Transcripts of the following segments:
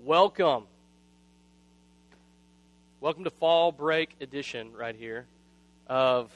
Welcome. Welcome to Fall Break Edition right here of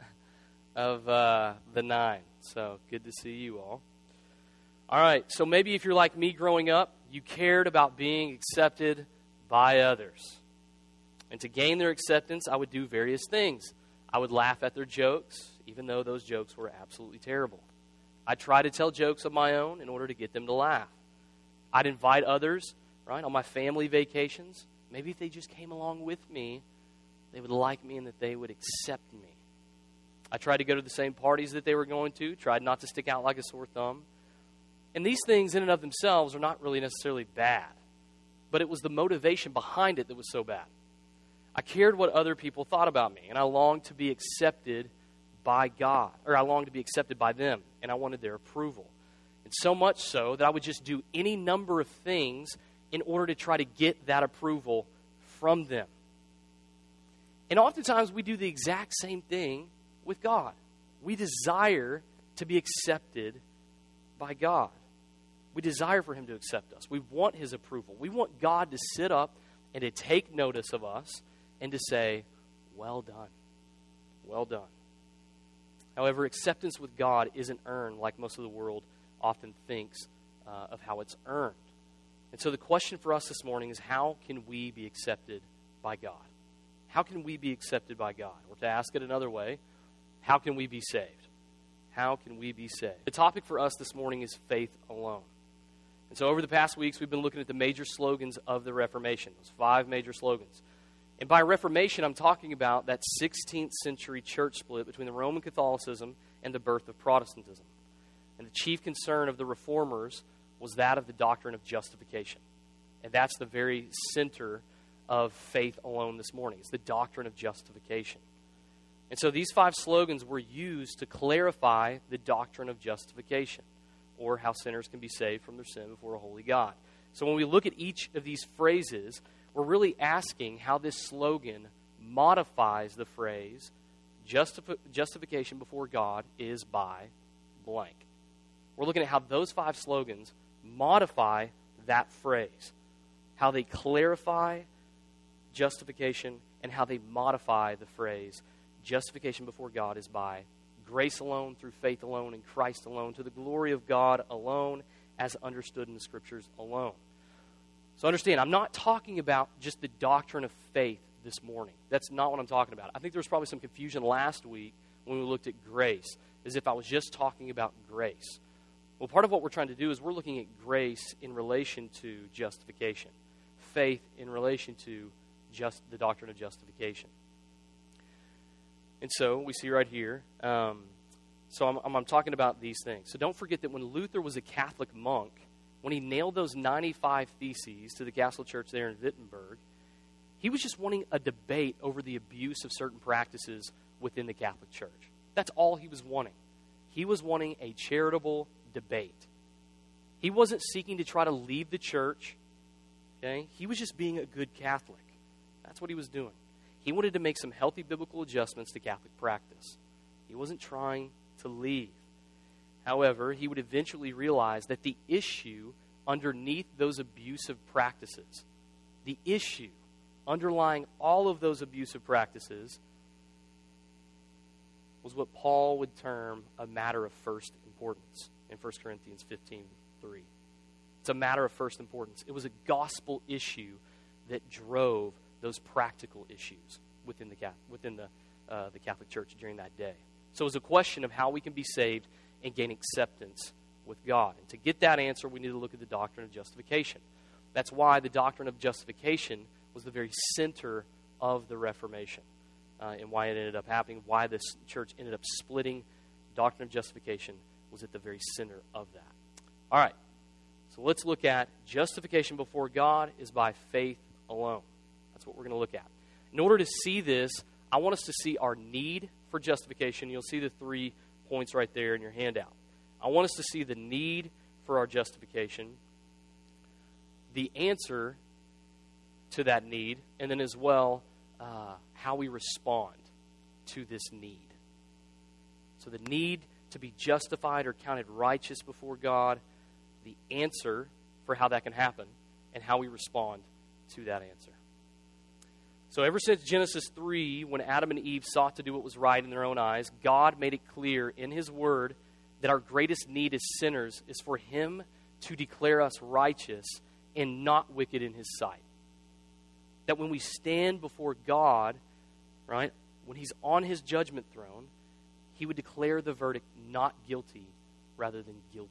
the 9. So good to see you all. All right, so maybe if you're like me growing up, you cared about being accepted by others. And to gain their acceptance, I would do various things. I would laugh at their jokes, even though those jokes were absolutely terrible. I'd try to tell jokes of my own in order to get them to laugh. I'd invite others, right, on my family vacations. Maybe if they just came along with me, they would like me and that they would accept me. I tried to go to the same parties that they were going to, tried not to stick out like a sore thumb. And these things in and of themselves are not really necessarily bad, but it was the motivation behind it that was so bad. I cared what other people thought about me, and I longed to be accepted by God, or I longed to be accepted by them, and I wanted their approval. And so much so that I would just do any number of things in order to try to get that approval from them. And oftentimes we do the exact same thing with God. We desire to be accepted by God. We desire for Him to accept us. We want His approval. We want God to sit up and to take notice of us and to say, well done. Well done. However, acceptance with God isn't earned like most of the world often thinks of how it's earned. And so the question for us this morning is, how can we be accepted by God? How can we be accepted by God? Or to ask it another way, how can we be saved? How can we be saved? The topic for us this morning is faith alone. And so over the past weeks, we've been looking at the major slogans of the Reformation, those 5 major slogans. And by Reformation, I'm talking about that 16th century church split between the Roman Catholicism and the birth of Protestantism. And the chief concern of the Reformers was that of the doctrine of justification. And that's the very center of faith alone this morning. It's the doctrine of justification. And so these 5 slogans were used to clarify the doctrine of justification, or how sinners can be saved from their sin before a holy God. So when we look at each of these phrases, we're really asking how this slogan modifies the phrase, justification before God is by blank. We're looking at how those 5 slogans modify that phrase, how they clarify justification, and how they modify the phrase, justification before God is by grace alone, through faith alone, in Christ alone, to the glory of God alone, as understood in the Scriptures alone. So understand, I'm not talking about just the doctrine of faith this morning. That's not what I'm talking about. I think there was probably some confusion last week when we looked at grace, as if I was just talking about grace. Well, part of what we're trying to do is we're looking at grace in relation to justification, faith in relation to just the doctrine of justification. And so we see right here, so I'm talking about these things. So don't forget that when Luther was a Catholic monk, when he nailed those 95 Theses to the Castle Church there in Wittenberg, he was just wanting a debate over the abuse of certain practices within the Catholic Church. That's all he was wanting. He was wanting a charitable debate. He wasn't seeking to try to lead the church. Okay? He was just being a good Catholic. That's what he was doing. He wanted to make some healthy biblical adjustments to Catholic practice. He wasn't trying to leave. However, he would eventually realize that the issue underneath those abusive practices, the issue underlying all of those abusive practices, was what Paul would term a matter of first importance in 1 Corinthians 15:3. It's a matter of first importance. It was a gospel issue that drove those practical issues within the Catholic Church during that day. So it was a question of how we can be saved and gain acceptance with God. And to get that answer, we need to look at the doctrine of justification. That's why the doctrine of justification was the very center of the Reformation, and why it ended up happening, why this church ended up splitting. Doctrine of justification was at the very center of that. All right, so let's look at justification before God is by faith alone. That's what we're going to look at. In order to see this, I want us to see our need for justification. You'll see the 3 points right there in your handout. I want us to see the need for our justification, the answer to that need, and then as well, how we respond to this need. So the need to be justified or counted righteous before God, the answer for how that can happen, and how we respond to that answer. So ever since Genesis 3, when Adam and Eve sought to do what was right in their own eyes, God made it clear in His Word that our greatest need as sinners is for Him to declare us righteous and not wicked in His sight. That when we stand before God, right, when He's on His judgment throne, He would declare the verdict not guilty rather than guilty.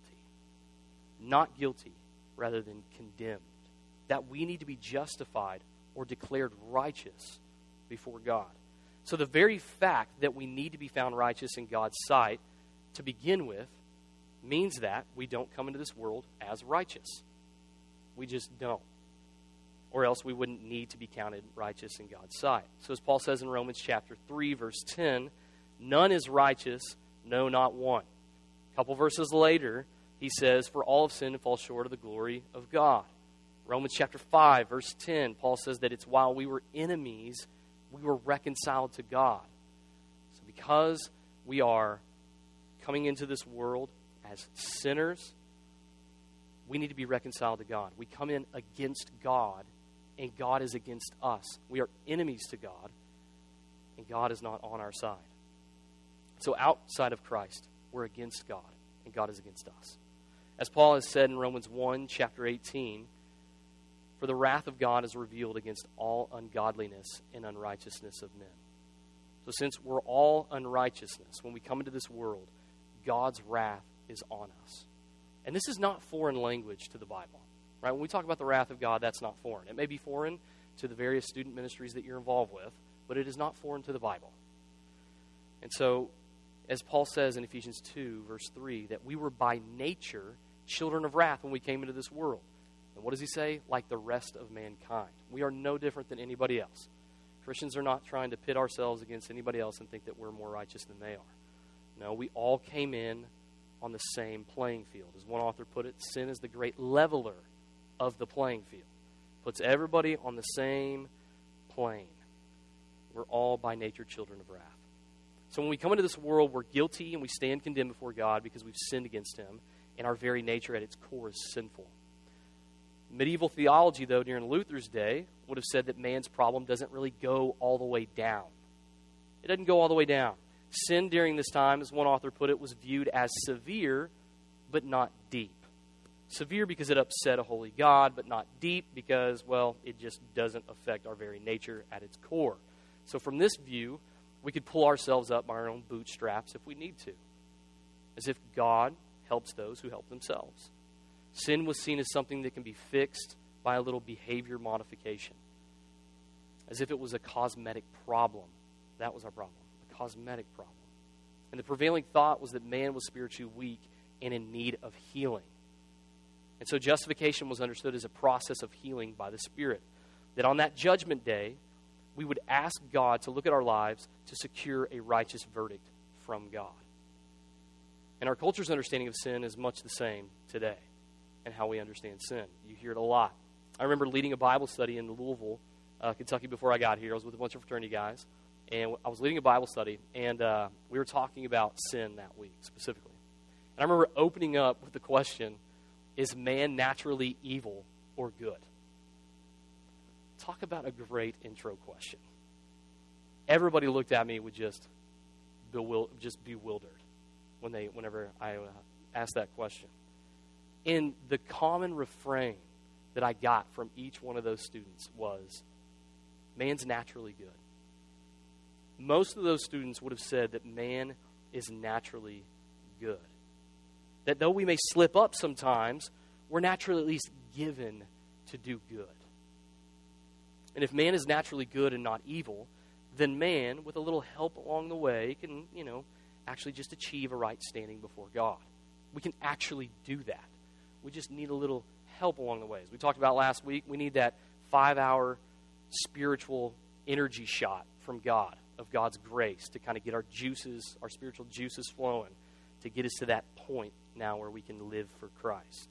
Not guilty rather than condemned. That we need to be justified or declared righteous before God. So the very fact that we need to be found righteous in God's sight to begin with means that we don't come into this world as righteous. We just don't. Or else we wouldn't need to be counted righteous in God's sight. So as Paul says in Romans chapter 3, verse 10, none is righteous, no, not one. A couple verses later, he says, for all have sinned and fall short of the glory of God. Romans chapter 5, verse 10, Paul says that it's while we were enemies, we were reconciled to God. So because we are coming into this world as sinners, we need to be reconciled to God. We come in against God, and God is against us. We are enemies to God, and God is not on our side. So outside of Christ, we're against God, and God is against us. As Paul has said in Romans 1, chapter 18, for the wrath of God is revealed against all ungodliness and unrighteousness of men. So since we're all unrighteousness, when we come into this world, God's wrath is on us. And this is not foreign language to the Bible. Right? When we talk about the wrath of God, that's not foreign. It may be foreign to the various student ministries that you're involved with, but it is not foreign to the Bible. And so, as Paul says in Ephesians 2, verse 3, that we were by nature children of wrath when we came into this world. And what does he say? Like the rest of mankind. We are no different than anybody else. Christians are not trying to pit ourselves against anybody else and think that we're more righteous than they are. No, we all came in on the same playing field. As one author put it, sin is the great leveler of the playing field. Puts everybody on the same plane. We're all by nature children of wrath. So when we come into this world, we're guilty and we stand condemned before God because we've sinned against Him, and our very nature at its core is sinful. Medieval theology, though, during Luther's day, would have said that man's problem doesn't really go all the way down. It doesn't go all the way down. Sin during this time, as one author put it, was viewed as severe, but not deep. Severe because it upset a holy God, but not deep because, well, it just doesn't affect our very nature at its core. So from this view, we could pull ourselves up by our own bootstraps if we need to, as if God helps those who help themselves. Sin was seen as something that can be fixed by a little behavior modification, as if it was a cosmetic problem. That was our problem, a cosmetic problem. And the prevailing thought was that man was spiritually weak and in need of healing. And so justification was understood as a process of healing by the Spirit. That on that judgment day, we would ask God to look at our lives to secure a righteous verdict from God. And our culture's understanding of sin is much the same today and how we understand sin. You hear it a lot. I remember leading a Bible study in Louisville, Kentucky before I got here. I was with a bunch of fraternity guys, and I was leading a Bible study, and we were talking about sin that week specifically. And I remember opening up with the question, is man naturally evil or good? Talk about a great intro question. Everybody looked at me with just bewildered whenever I asked that question. And the common refrain that I got from each one of those students was, man's naturally good. Most of those students would have said that man is naturally good. That though we may slip up sometimes, we're naturally at least given to do good. And if man is naturally good and not evil, then man, with a little help along the way, can, actually just achieve a right standing before God. We can actually do that. We just need a little help along the way. As we talked about last week, we need that 5-hour spiritual energy shot from God, of God's grace, to kind of get our spiritual juices flowing, to get us to that point now where we can live for Christ.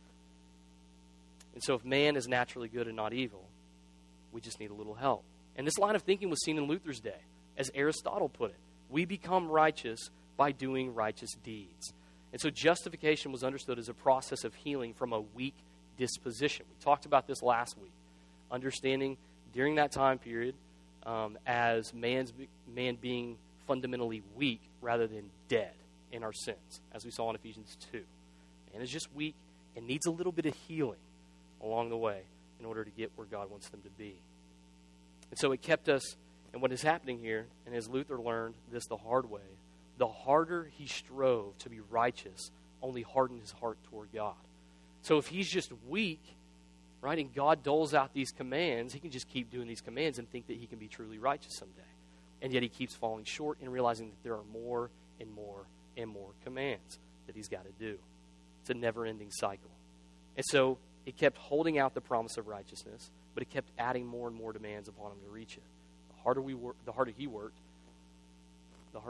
And so if man is naturally good and not evil, we just need a little help. And this line of thinking was seen in Luther's day. As Aristotle put it, we become righteous by doing righteous deeds. And so justification was understood as a process of healing from a weak, disposition. We talked about this last week. Understanding during that time period as man being fundamentally weak rather than dead in our sins, as we saw in Ephesians 2. Man is just weak and needs a little bit of healing along the way in order to get where God wants them to be. And so it kept us, and what is happening here, and as Luther learned this the hard way, the harder he strove to be righteous, only hardened his heart toward God. So if he's just weak, right, and God doles out these commands, he can just keep doing these commands and think that he can be truly righteous someday. And yet he keeps falling short and realizing that there are more and more and more commands that he's got to do. It's a never-ending cycle. And so it kept holding out the promise of righteousness, but it kept adding more and more demands upon him to reach it. The harder he worked, the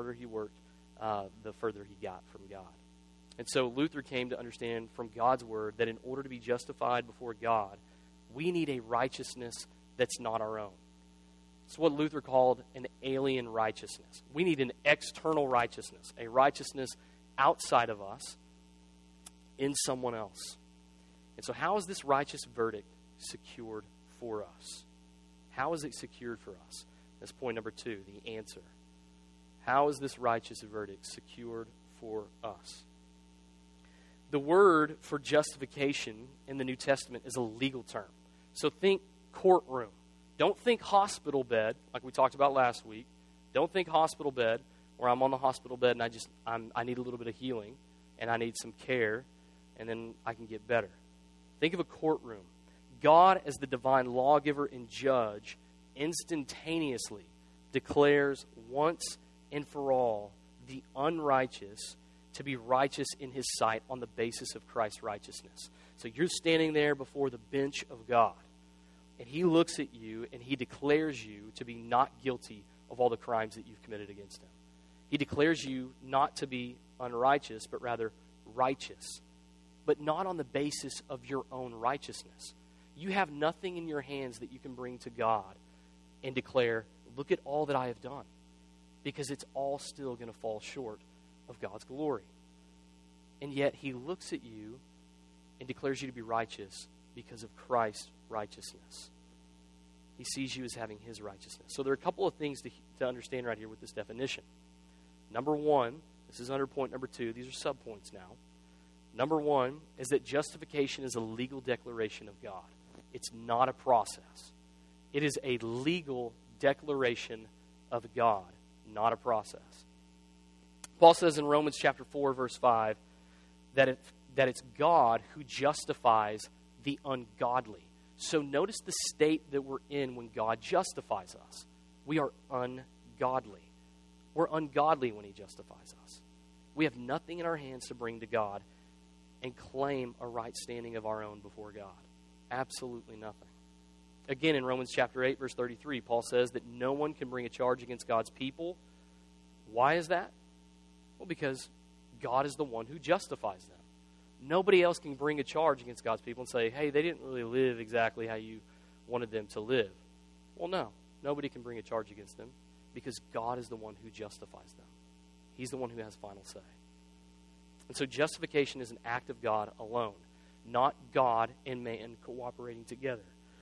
further he got from God. And so Luther came to understand from God's word that in order to be justified before God, we need a righteousness that's not our own. It's what Luther called an alien righteousness. We need an external righteousness, a righteousness outside of us in someone else. And so how is this righteous verdict secured for us? How is it secured for us? That's point number 2, the answer. How is this righteous verdict secured for us? The word for justification in the New Testament is a legal term. So think courtroom. Don't think hospital bed, like we talked about last week. Don't think hospital bed, where I'm on the hospital bed and I need a little bit of healing, and I need some care, and then I can get better. Think of a courtroom. God, as the divine lawgiver and judge, instantaneously declares once and for all the unrighteous to be righteous in his sight on the basis of Christ's righteousness. So you're standing there before the bench of God, and he looks at you and he declares you to be not guilty of all the crimes that you've committed against him. He declares you not to be unrighteous, but rather righteous, but not on the basis of your own righteousness. You have nothing in your hands that you can bring to God and declare, look at all that I have done, because it's all still going to fall short of God's glory. And yet he looks at you and declares you to be righteous because of Christ's righteousness. He sees you as having his righteousness. So there are a couple of things to understand right here with this definition. Number 1, this is under point number 2. These are subpoints now. Number 1 is that justification is a legal declaration of God. It's not a process. It is a legal declaration of God, not a process. Paul says in Romans chapter 4, verse 5, that it's God who justifies the ungodly. So notice the state that we're in when God justifies us. We are ungodly. We're ungodly when he justifies us. We have nothing in our hands to bring to God and claim a right standing of our own before God. Absolutely nothing. Again, in Romans chapter 8, verse 33, Paul says that no one can bring a charge against God's people. Why is that? Well, because God is the one who justifies them. Nobody else can bring a charge against God's people and say, hey, they didn't really live exactly how you wanted them to live. Well, no. Nobody can bring a charge against them because God is the one who justifies them. He's the one who has final say. And so justification is an act of God alone, not God and man cooperating together.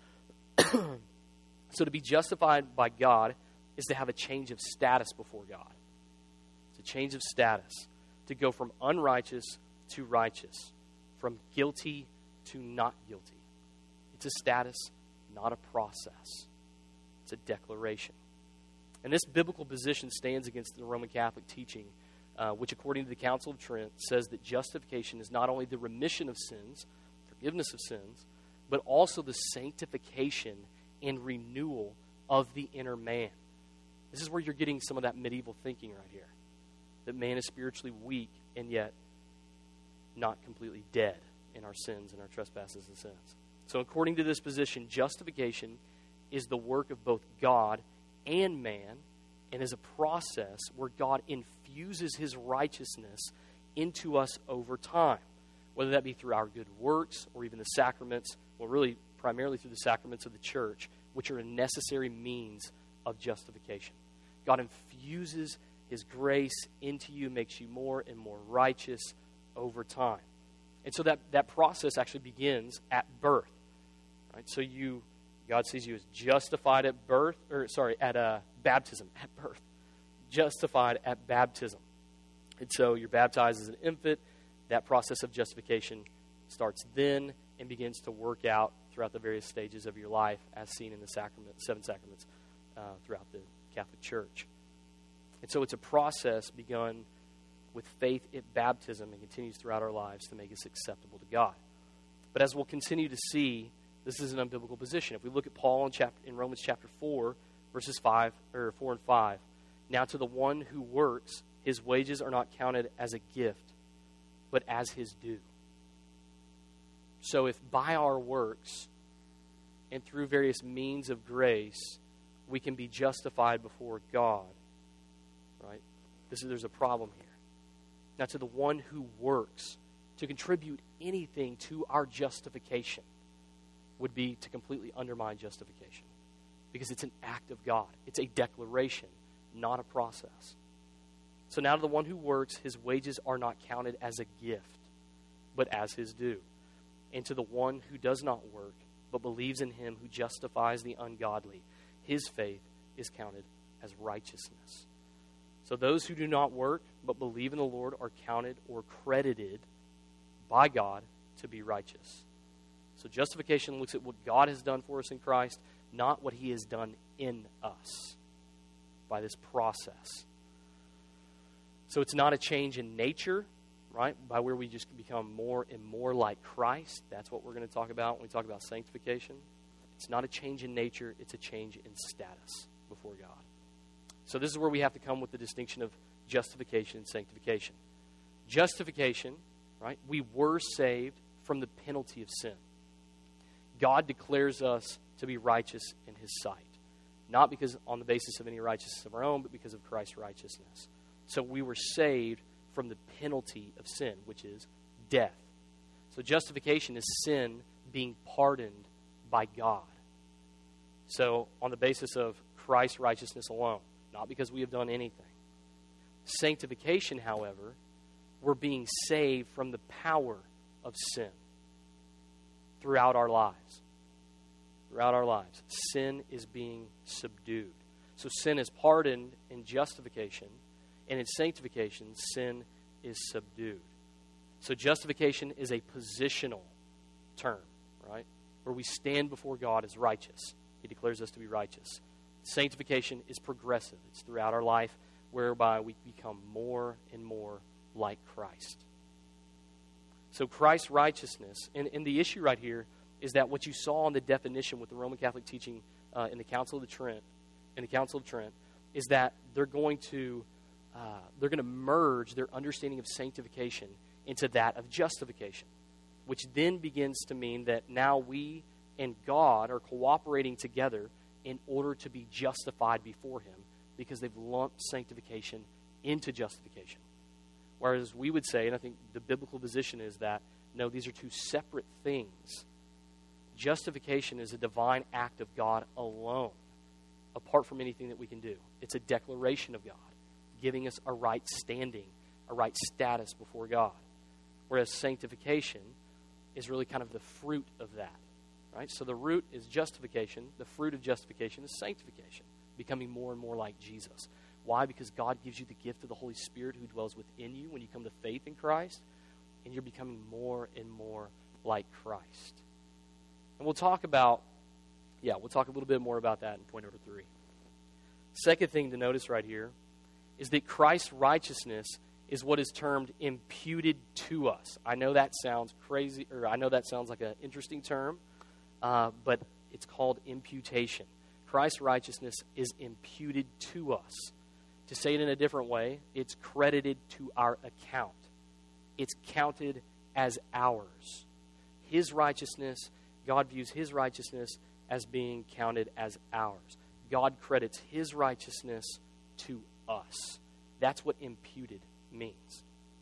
So to be justified by God is to have a change of status before God. It's a change of status, to go from unrighteous to righteous, from guilty to not guilty. It's a status, not a process. It's a declaration. And this biblical position stands against the Roman Catholic teaching, which according to the Council of Trent says that justification is not only the remission of sins, forgiveness of sins, but also the sanctification and renewal of the inner man. This is where you're getting some of that medieval thinking right here, that man is spiritually weak and yet not completely dead in our sins and our trespasses and sins. So according to this position, justification is the work of both God and man, and is a process where God infuses his righteousness into us over time, whether that be through our good works or even the sacraments, well, really primarily through the sacraments of the church, which are a necessary means of justification. God infuses his grace into you, makes you more and more righteous over time. And so that process actually begins at birth. Right? So God sees you as justified at baptism, at birth. Justified at baptism. And so you're baptized as an infant. That process of justification starts then and begins to work out throughout the various stages of your life as seen in the seven sacraments throughout the Catholic Church. And so it's a process begun with faith at baptism and continues throughout our lives to make us acceptable to God. But as we'll continue to see, this is an unbiblical position. If we look at Paul in Romans chapter 4, verses 4 and 5, now to the one who works, his wages are not counted as a gift, but as his due. So if by our works and through various means of grace, we can be justified before God, right? There's a problem here. Now to the one who works, to contribute anything to our justification would be to completely undermine justification. Because it's an act of God. It's a declaration, not a process. So now to the one who works, his wages are not counted as a gift, but as his due. And to the one who does not work, but believes in him who justifies the ungodly, his faith is counted as righteousness. So those who do not work, but believe in the Lord are counted or credited by God to be righteous. So justification looks at what God has done for us in Christ, not what he has done in us by this process. So it's not a change in nature, right, by where we just become more and more like Christ. That's what we're going to talk about when we talk about sanctification. It's not a change in nature. It's a change in status before God. So this is where we have to come with the distinction of justification and sanctification. Justification, right, we were saved from the penalty of sin. God declares us to be righteous in his sight. Not because on the basis of any righteousness of our own, but because of Christ's righteousness. So we were saved from the penalty of sin, which is death. So justification is sin being pardoned by God. So on the basis of Christ's righteousness alone, not because we have done anything. Sanctification, however, we're being saved from the power of sin throughout our lives. Throughout our lives, sin is being subdued. So sin is pardoned in justification, and in sanctification, sin is subdued. So justification is a positional term, right? Where we stand before God as righteous. He declares us to be righteous. Sanctification is progressive. It's throughout our life, whereby we become more and more like Christ. So Christ's righteousness, and the issue right here is that what you saw in the definition with the Roman Catholic teaching in the Council of Trent, is that they're going to merge their understanding of sanctification into that of justification, which then begins to mean that now we and God are cooperating together in order to be justified before him, because they've lumped sanctification into justification. Whereas we would say, and I think the biblical position is that, no, these are two separate things. Justification is a divine act of God alone, apart from anything that we can do. It's a declaration of God, giving us a right standing, a right status before God. Whereas sanctification is really kind of the fruit of that. Right? So the root is justification. The fruit of justification is sanctification, becoming more and more like Jesus. Why? Because God gives you the gift of the Holy Spirit who dwells within you when you come to faith in Christ, and you're becoming more and more like Christ. And we'll talk a little bit more about that in point number 3. Second thing to notice right here is that Christ's righteousness is what is termed imputed to us. I know that sounds crazy, or I know that sounds like an interesting term, but it's called imputation. Christ's righteousness is imputed to us. To say it in a different way, it's credited to our account. It's counted as ours. His righteousness, God views his righteousness as being counted as ours. God credits his righteousness to us. That's what imputed means.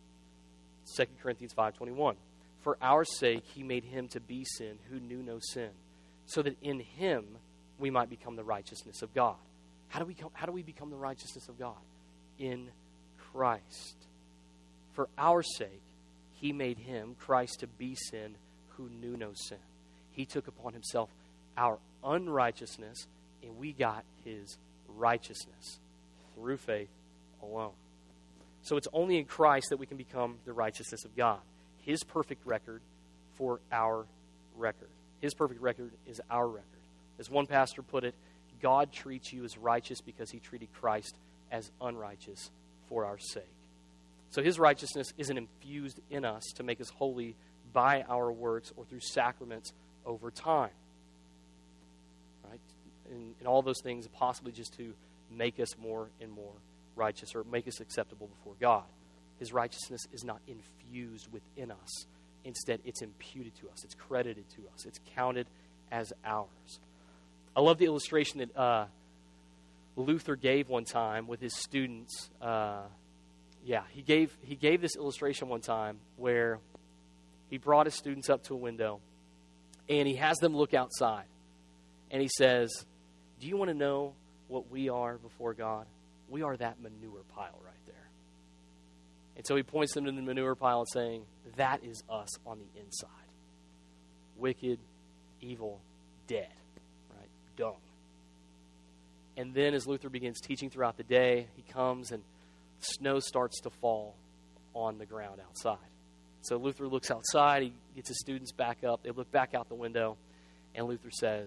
2 Corinthians 5:21. For our sake he made him to be sin who knew no sin, so that in him we might become the righteousness of God. How do we become the righteousness of God? In Christ. For our sake He made him, Christ, to be sin who knew no sin. He took upon himself our unrighteousness, and we got his righteousness through faith alone. So it's only in Christ that we can become the righteousness of God. His perfect record for our record. His perfect record is our record. As one pastor put it, God treats you as righteous because he treated Christ as unrighteous for our sake. So his righteousness isn't infused in us to make us holy by our works or through sacraments over time. Right? And all those things possibly just to make us more and more righteous or make us acceptable before God. His righteousness is not infused within us. Instead, it's imputed to us. It's credited to us. It's counted as ours. I love the illustration that Luther gave one time with his students. He gave this illustration one time where he brought his students up to a window and he has them look outside. And he says, do you want to know what we are before God? We are that manure pile right there. And so he points them to the manure pile and saying, that is us on the inside. Wicked, evil, dead. Right? Dung. And then as Luther begins teaching throughout the day, he comes and snow starts to fall on the ground outside. So Luther looks outside, he gets his students back up, they look back out the window, and Luther says,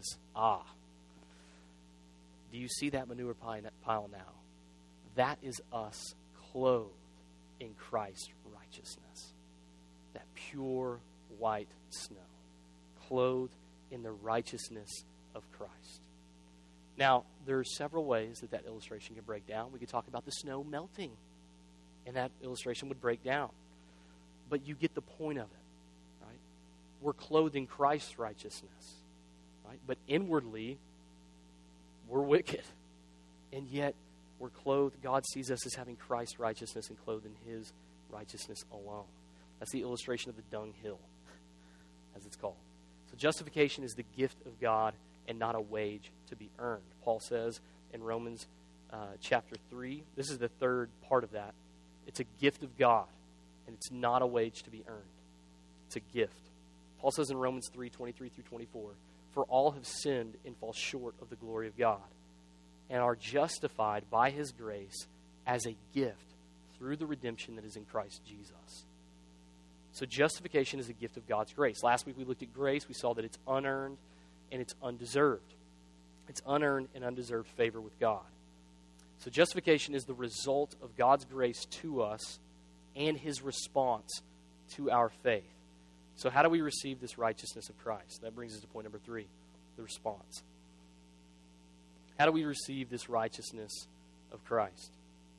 do you see that manure pile now? That is us clothed in Christ's righteousness. That pure white snow, clothed in the righteousness of Christ. Now, there are several ways that illustration can break down. We could talk about the snow melting, and that illustration would break down. But you get the point of it, right? We're clothed in Christ's righteousness, right? But inwardly, we're wicked. And yet, we're clothed. God sees us as having Christ's righteousness and clothed in his righteousness alone. That's the illustration of the dunghill, as it's called. So justification is the gift of God and not a wage to be earned. Paul says in Romans chapter 3, this is the third part of that. It's a gift of God, and it's not a wage to be earned. It's a gift. Paul says in Romans 3, 23 through 24, for all have sinned and fall short of the glory of God, and are justified by his grace as a gift through the redemption that is in Christ Jesus. So justification is a gift of God's grace. Last week we looked at grace. We saw that it's unearned and it's undeserved. It's unearned and undeserved favor with God. So justification is the result of God's grace to us and his response to our faith. So how do we receive this righteousness of Christ? That brings us to point number 3, the response. How do we receive this righteousness of Christ?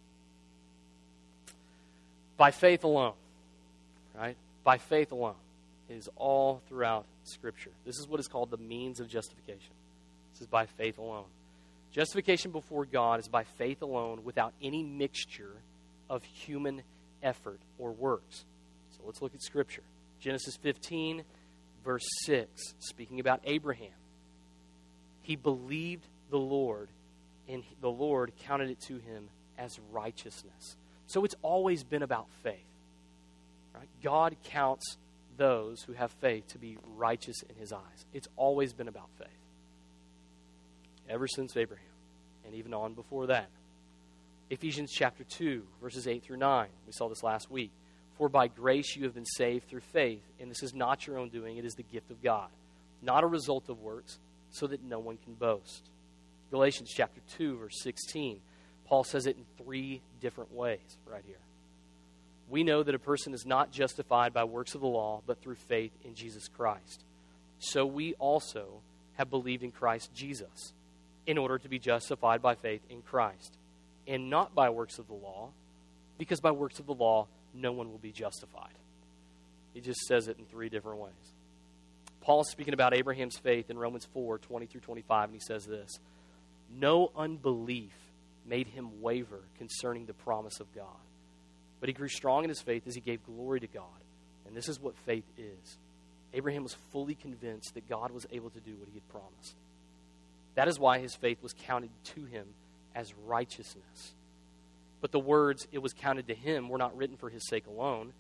By faith alone, right? By faith alone. It is all throughout Scripture. This is what is called the means of justification. This is by faith alone. Justification before God is by faith alone without any mixture of human effort or works. So let's look at Scripture. Genesis 15, verse 6, speaking about Abraham. He believed the Lord, and the Lord counted it to him as righteousness. So it's always been about faith. Right? God counts those who have faith to be righteous in his eyes. It's always been about faith. Ever since Abraham, and even on before that. Ephesians chapter 2, verses 8 through 9. We saw this last week. For by grace you have been saved through faith, and this is not your own doing, it is the gift of God, not a result of works, so that no one can boast. Galatians chapter 2, verse 16. Paul says it in 3 different ways right here. We know that a person is not justified by works of the law, but through faith in Jesus Christ. So we also have believed in Christ Jesus, in order to be justified by faith in Christ, and not by works of the law, because by works of the law, no one will be justified. He just says it in 3 different ways. Paul is speaking about Abraham's faith in Romans 4, 20 through 25, and he says this, no unbelief made him waver concerning the promise of God, but he grew strong in his faith as he gave glory to God. And this is what faith is. Abraham was fully convinced that God was able to do what he had promised. That is why his faith was counted to him as righteousness. But the words, it was counted to him, were not written for his sake alone,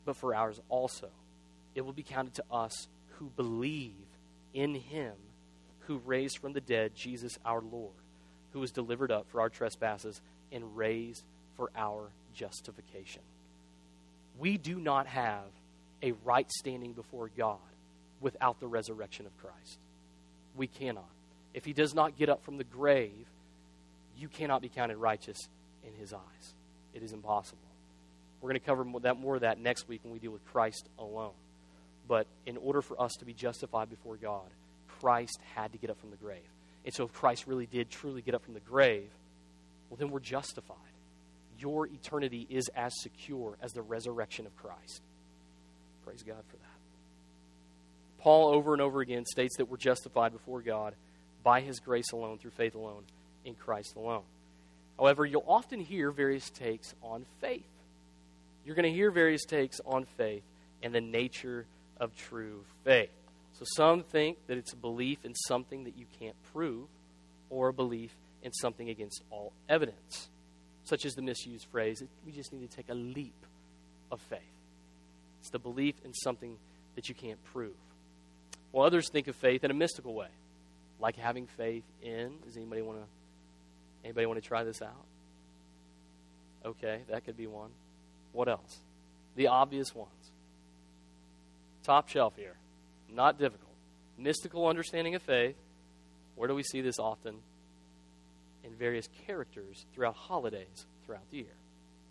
but for ours also. It will be counted to us who believe in him who raised from the dead Jesus our Lord, who was delivered up for our trespasses and raised for our justification. We do not have a right standing before God without the resurrection of Christ. We cannot. If he does not get up from the grave, you cannot be counted righteous in his eyes. It is impossible. We're going to cover more of that next week when we deal with Christ alone. But in order for us to be justified before God, Christ had to get up from the grave. And so if Christ really did truly get up from the grave, well, then we're justified. Your eternity is as secure as the resurrection of Christ. Praise God for that. Paul over and over again states that we're justified before God by his grace alone, through faith alone, in Christ alone. However, you'll often hear various takes on faith. You're going to hear various takes on faith and the nature of true faith. So some think that it's a belief in something that you can't prove, or a belief in something against all evidence, such as the misused phrase, we just need to take a leap of faith. It's the belief in something that you can't prove. Well, others think of faith in a mystical way, like having faith in. Does anybody want to try this out? Okay, that could be one. What else? The obvious ones. Top shelf here. Not difficult. Mystical understanding of faith. Where do we see this often? In various characters throughout holidays throughout the year.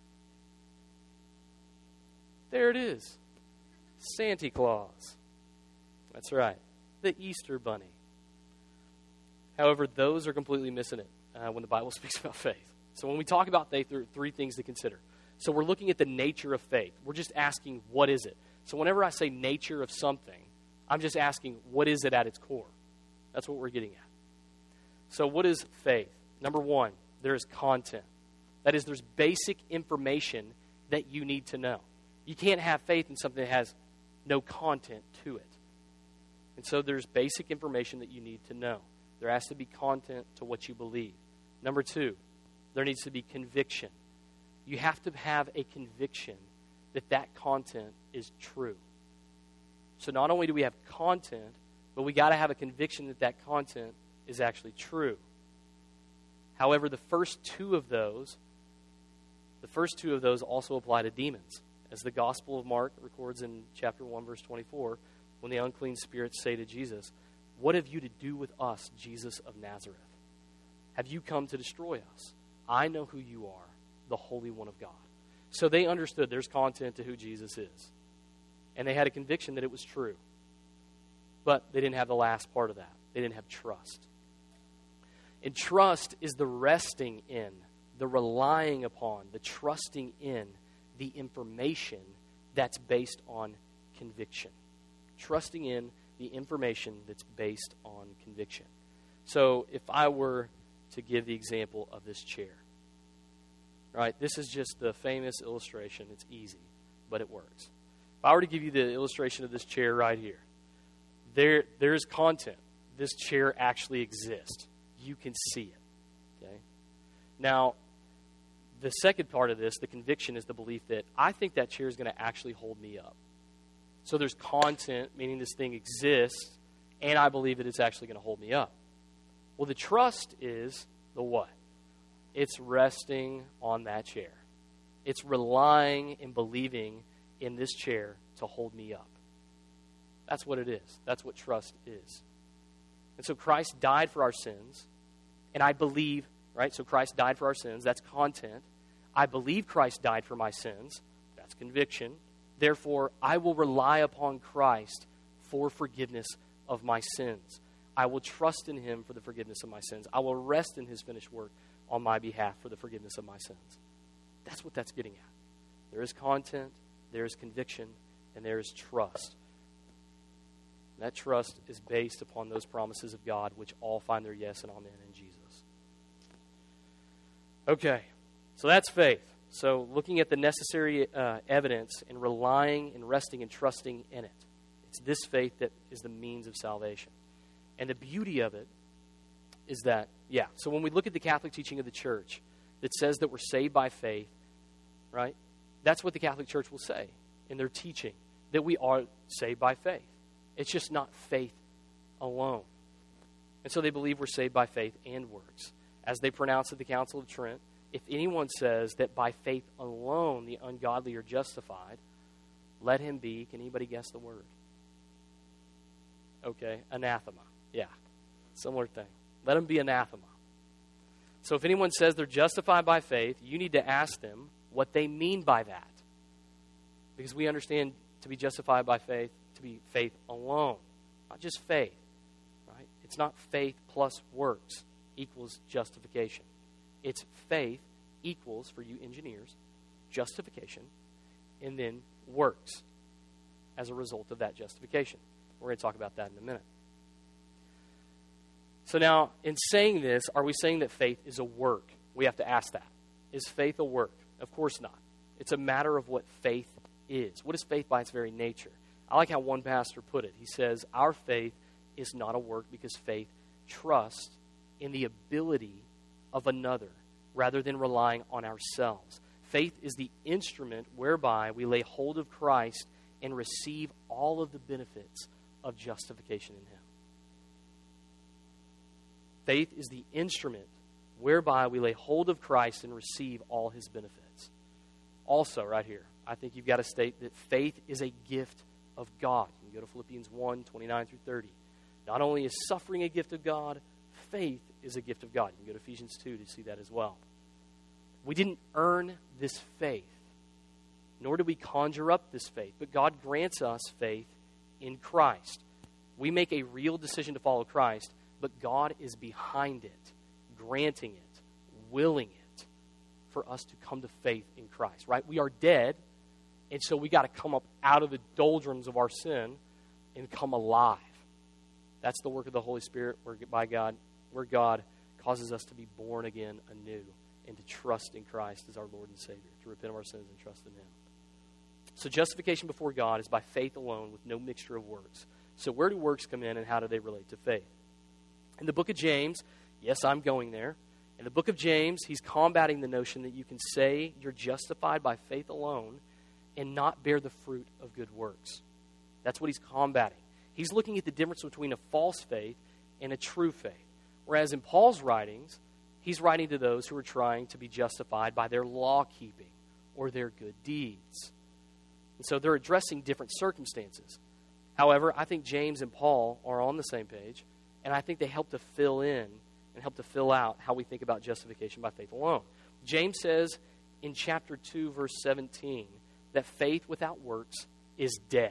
There it is. Santa Claus. That's right. The Easter Bunny. However, those are completely missing it when the Bible speaks about faith. So when we talk about faith, there are three things to consider. So we're looking at the nature of faith. We're just asking, what is it? So whenever I say nature of something, I'm just asking, what is it at its core? That's what we're getting at. So what is faith? Number one, there is content. That is, there's basic information that you need to know. You can't have faith in something that has no content to it. And so there's basic information that you need to know. There has to be content to what you believe. Number two, there needs to be conviction. You have to have a conviction that that content is true. So not only do we have content, but we got to have a conviction that that content is actually true. However, the first two of those also apply to demons. As the Gospel of Mark records in chapter 1, verse 24, when the unclean spirits say to Jesus, "What have you to do with us, Jesus of Nazareth? Have you come to destroy us? I know who you are, the Holy One of God." So they understood there's content to who Jesus is. And they had a conviction that it was true. But they didn't have the last part of that. They didn't have trust. And trust is the resting in, the relying upon, the trusting in the information that's based on conviction. Trusting in the information that's based on conviction. So if I were to give the example of this chair, right? This is just the famous illustration. It's easy, but it works. If I were to give you the illustration of this chair right here, there's content. This chair actually exists. You can see it. Okay? Now, the second part of this, the conviction, is the belief that I think that chair is going to actually hold me up. So there's content, meaning this thing exists, and I believe that it's actually going to hold me up. Well, the trust is the what? It's resting on that chair. It's relying and believing in this chair to hold me up. That's what it is. That's what trust is. And so Christ died for our sins, and I believe, right? So Christ died for our sins. That's content. I believe Christ died for my sins. That's conviction. Therefore, I will rely upon Christ for forgiveness of my sins. I will trust in him for the forgiveness of my sins. I will rest in his finished work on my behalf for the forgiveness of my sins. That's what that's getting at. There is content, there is conviction, and there is trust. And that trust is based upon those promises of God, which all find their yes and amen in Jesus. Okay, so that's faith. So looking at the necessary evidence and relying and resting and trusting in it. It's this faith that is the means of salvation. And the beauty of it is that, so when we look at the Catholic teaching of the church that says that we're saved by faith, right? That's what the Catholic Church will say. in their teaching that we are saved by faith. It's just not faith alone. And so they believe we're saved by faith and works. As they pronounce at the Council of Trent, if anyone says that by faith alone the ungodly are justified, let him be, can anybody guess the word? Okay, anathema. Yeah, similar thing. Let him be anathema. So if anyone says they're justified by faith, you need to ask them what they mean by that. Because we understand to be justified by faith to be faith alone, not just faith. Right? It's not faith plus works equals justification. It's faith equals, for you engineers, justification, and then works as a result of that justification. We're going to talk about that in a minute. So now, in saying this, are we saying that faith is a work? We have to ask that. Is faith a work? Of course not. It's a matter of what faith is. What is faith by its very nature? I like how one pastor put it. He says, our faith is not a work because faith trusts in the ability of another rather than relying on ourselves. Faith is the instrument whereby we lay hold of Christ and receive all of the benefits of justification in Him. Faith is the instrument whereby we lay hold of Christ and receive all His benefits. Also, right here, I think you've got to state that faith is a gift of God. You can go to Philippians 1, 29 through 30. Not only is suffering a gift of God, faith is a gift of God. You can go to Ephesians 2 to see that as well. We didn't earn this faith, nor did we conjure up this faith, but God grants us faith in Christ. We make a real decision to follow Christ, but God is behind it, granting it, willing it, for us to come to faith in Christ, right? We are dead, and so we got to come up out of the doldrums of our sin and come alive. That's the work of the Holy Spirit where God causes us to be born again anew and to trust in Christ as our Lord and Savior, to repent of our sins and trust in Him. So justification before God is by faith alone with no mixture of works. So where do works come in and how do they relate to faith? In the book of James, yes, I'm going there. In the book of James, he's combating the notion that you can say you're justified by faith alone and not bear the fruit of good works. That's what he's combating. He's looking at the difference between a false faith and a true faith. Whereas in Paul's writings, he's writing to those who are trying to be justified by their law-keeping or their good deeds. And so they're addressing different circumstances. However, I think James and Paul are on the same page, and I think they help to fill in and help to fill out how we think about justification by faith alone. James says in chapter 2, verse 17, that faith without works is dead.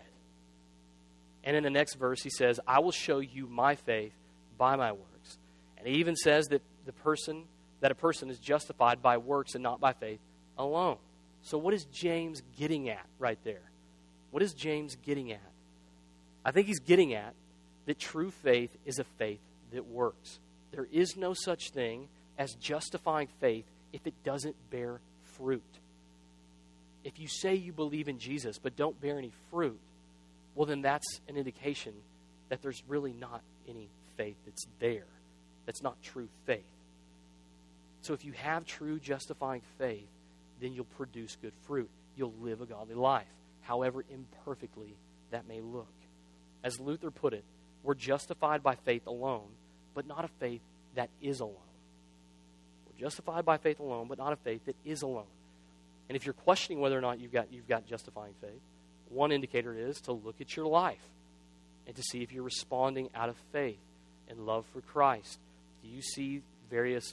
And in the next verse, he says, I will show you my faith by my works. And he even says that a person is justified by works and not by faith alone. So what is James getting at right there? What is James getting at? I think he's getting at that true faith is a faith that works. There is no such thing as justifying faith if it doesn't bear fruit. If you say you believe in Jesus but don't bear any fruit, well, then that's an indication that there's really not any faith that's there. That's not true faith. So if you have true justifying faith, then you'll produce good fruit. You'll live a godly life, however imperfectly that may look. As Luther put it, we're justified by faith alone, but not a faith that is alone. We're justified by faith alone, but not a faith that is alone. And if you're questioning whether or not you've got justifying faith, one indicator is to look at your life and to see if you're responding out of faith and love for Christ. Do you see various,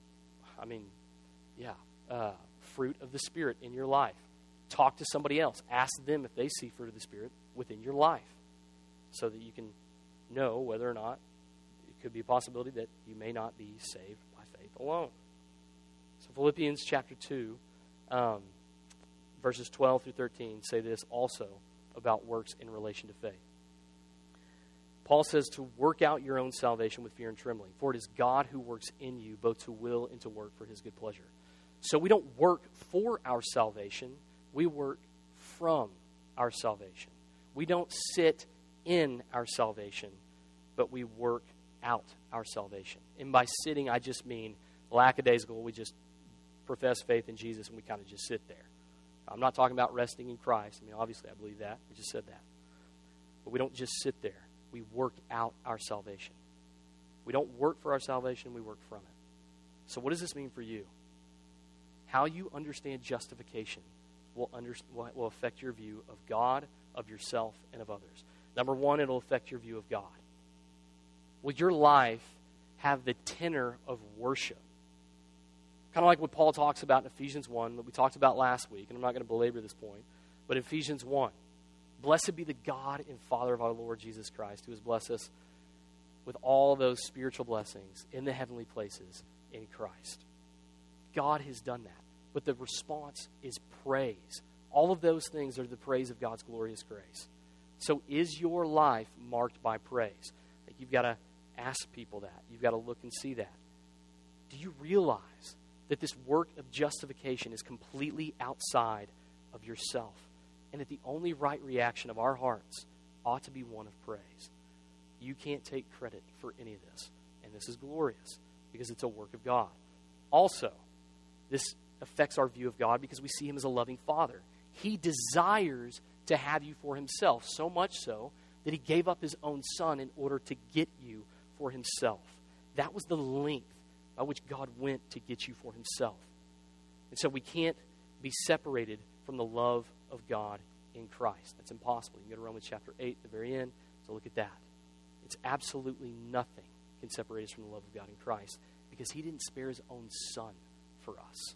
fruit of the Spirit in your life? Talk to somebody else. Ask them if they see fruit of the Spirit within your life so that you can know whether or not it could be a possibility that you may not be saved by faith alone. So Philippians chapter 2, verses 12 through 13 say this also about works in relation to faith. Paul says to work out your own salvation with fear and trembling, for it is God who works in you both to will and to work for His good pleasure. So we don't work for our salvation, we work from our salvation. We don't sit in our salvation, but we work out our salvation. And by sitting, I just mean lackadaisical. We just profess faith in Jesus and we kind of just sit there. I'm not talking about resting in Christ. I mean, obviously I believe that. We just said that. But we don't just sit there. We work out our salvation. We don't work for our salvation, we work from it. So what does this mean for you? How you understand justification will affect your view of God, of yourself, and of others. Number one, it'll affect your view of God. Will your life have the tenor of worship? Kind of like what Paul talks about in Ephesians 1 that we talked about last week, and I'm not going to belabor this point, but Ephesians 1, blessed be the God and Father of our Lord Jesus Christ, who has blessed us with all those spiritual blessings in the heavenly places in Christ. God has done that, but the response is praise. All of those things are the praise of God's glorious grace. So is your life marked by praise? Like you've got to ask people that. You've got to look and see that. Do you realize that this work of justification is completely outside of yourself, and that the only right reaction of our hearts ought to be one of praise? You can't take credit for any of this, and this is glorious because it's a work of God. Also, this affects our view of God because we see him as a loving Father. He desires to have you for himself, so much so that he gave up his own Son in order to get you for himself. That was the length by which God went to get you for himself. And so we can't be separated from the love of God in Christ. That's impossible. You can go to Romans chapter 8 at the very end to look at that. It's absolutely nothing can separate us from the love of God in Christ because he didn't spare his own Son for us.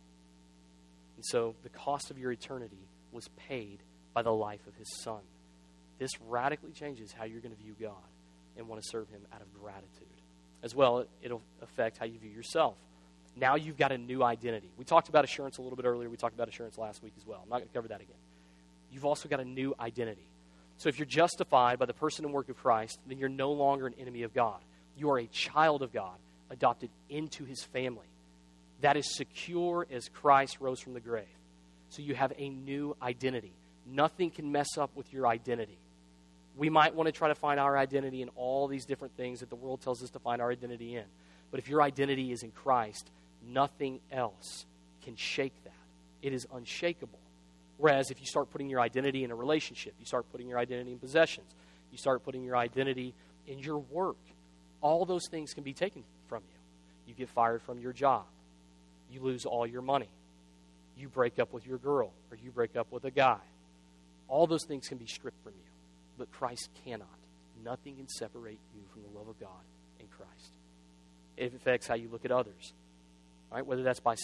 And so the cost of your eternity was paid by the life of his Son. This radically changes how you're going to view God and want to serve him out of gratitude. As well, it'll affect how you view yourself. Now you've got a new identity. We talked about assurance a little bit earlier. We talked about assurance last week as well. I'm not going to cover that again. You've also got a new identity. So if you're justified by the person and work of Christ, then you're no longer an enemy of God. You are a child of God, adopted into his family. That is secure as Christ rose from the grave. So you have a new identity. Nothing can mess up with your identity. We might want to try to find our identity in all these different things that the world tells us to find our identity in. But if your identity is in Christ, nothing else can shake that. It is unshakable. Whereas if you start putting your identity in a relationship, you start putting your identity in possessions, you start putting your identity in your work, all those things can be taken from you. You get fired from your job. You lose all your money. You break up with your girl, or you break up with a guy. All those things can be stripped from you. But Christ cannot. Nothing can separate you from the love of God in Christ. It affects how you look at others. Right? Whether that's by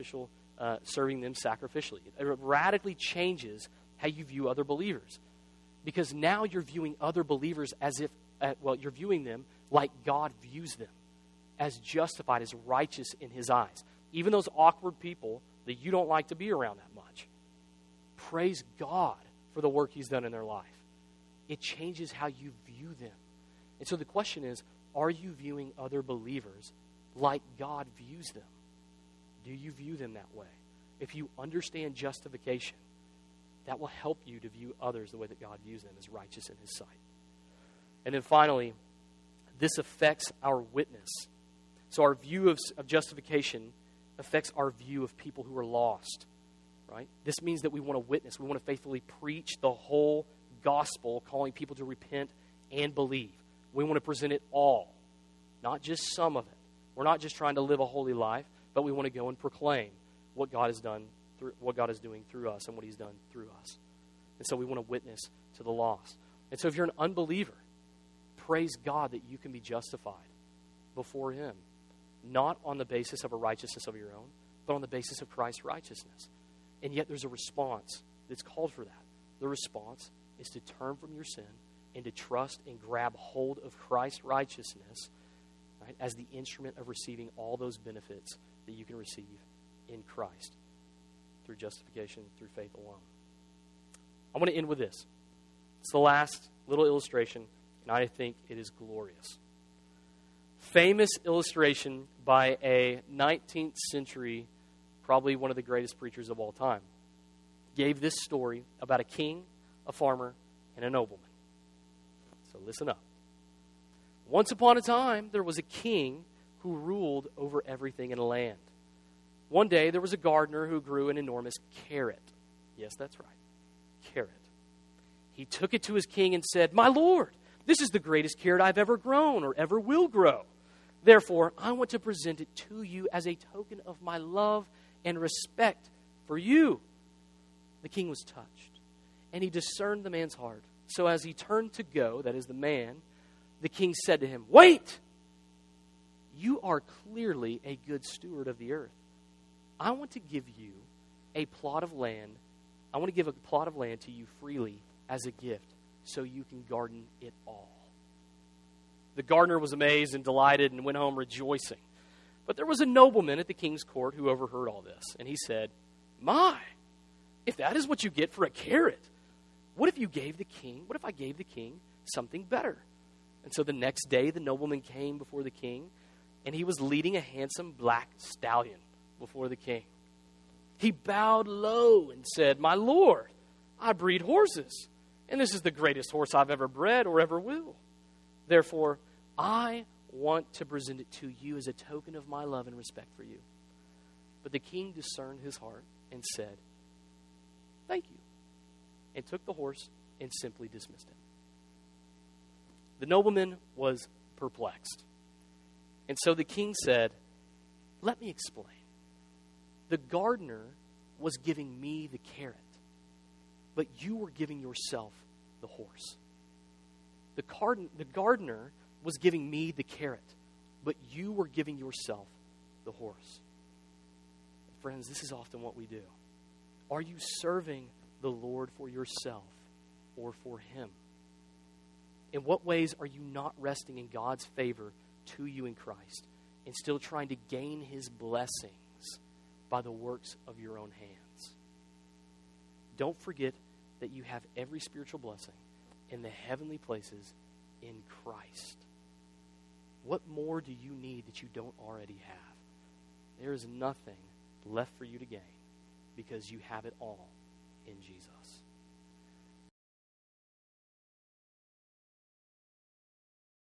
serving them sacrificially. It radically changes how you view other believers. Because now you're viewing other believers as if, you're viewing them like God views them. As justified, as righteous in his eyes. Even those awkward people that you don't like to be around that much. Praise God for the work he's done in their life. It changes how you view them. And so the question is, are you viewing other believers like God views them? Do you view them that way? If you understand justification, that will help you to view others the way that God views them, as righteous in his sight. And then finally, this affects our witness. So our view of justification affects our view of people who are lost. Right? This means that we want to witness. We want to faithfully preach the whole gospel, calling people to repent and believe. We want to present it all, not just some of it. We're not just trying to live a holy life, but we want to go and proclaim what God has done, what God is doing through us, and what he's done through us. And so we want to witness to the lost. And so if you're an unbeliever, praise God that you can be justified before him, not on the basis of a righteousness of your own, but on the basis of Christ's righteousness. And yet there's a response that's called for that. The response is to turn from your sin and to trust and grab hold of Christ's righteousness, right, as the instrument of receiving all those benefits that you can receive in Christ through justification, through faith alone. I want to end with this. It's the last little illustration, and I think it is glorious. Famous illustration by a 19th century, probably one of the greatest preachers of all time, gave this story about a king, a farmer, and a nobleman. So listen up. Once upon a time, there was a king who ruled over everything in the land. One day, there was a gardener who grew an enormous carrot. Yes, that's right. Carrot. He took it to his king and said, "My lord, this is the greatest carrot I've ever grown or ever will grow. Therefore, I want to present it to you as a token of my love and respect for you." The king was touched, and he discerned the man's heart. So as he turned to go, that is the man, the king said to him, "Wait! You are clearly a good steward of the earth. I want to give you a plot of land. I want to give a plot of land to you freely as a gift so you can garden it all." The gardener was amazed and delighted and went home rejoicing. But there was a nobleman at the king's court who overheard all this, and he said, "My, if that is what you get for a carrot, what if I gave the king something better?" And so the next day the nobleman came before the king, and he was leading a handsome black stallion before the king. He bowed low and said, "My lord, I breed horses, and this is the greatest horse I've ever bred or ever will. Therefore, I want to present it to you as a token of my love and respect for you." But the king discerned his heart and said, "Thank you," and took the horse and simply dismissed him. The nobleman was perplexed. And so the king said, "Let me explain. The gardener was giving me the carrot, but you were giving yourself the horse. The gardener was giving me the carrot, but you were giving yourself the horse." Friends, this is often what we do. Are you serving the Lord for yourself or for Him? In what ways are you not resting in God's favor to you in Christ and still trying to gain His blessings by the works of your own hands? Don't forget that you have every spiritual blessing in the heavenly places in Christ. What more do you need that you don't already have? There is nothing left for you to gain because you have it all in Jesus.